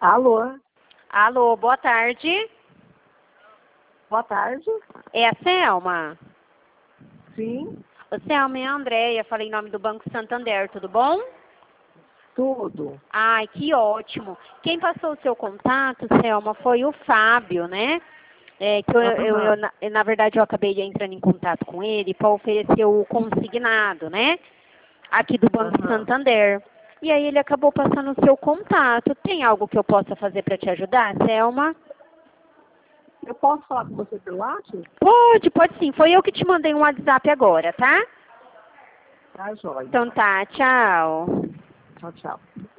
Alô? Alô, boa tarde. Boa tarde. É a Selma? Sim, O Selma é a Andréia, falei em nome do Banco Santander, tudo bom? tudo. Ai, que ótimo. Quem passou o seu contato, Selma, foi o Fábio, né? Na verdade, eu acabei entrando em contato com ele para oferecer o consignado, né? Aqui do Banco Santander. E aí ele acabou passando o seu contato. Tem algo que eu possa fazer para te ajudar, Selma? Eu posso falar com você pelo WhatsApp? Pode sim. Foi eu que te mandei um WhatsApp agora, tá? Tá, joia. Então tá, tchau. Tchau, tchau.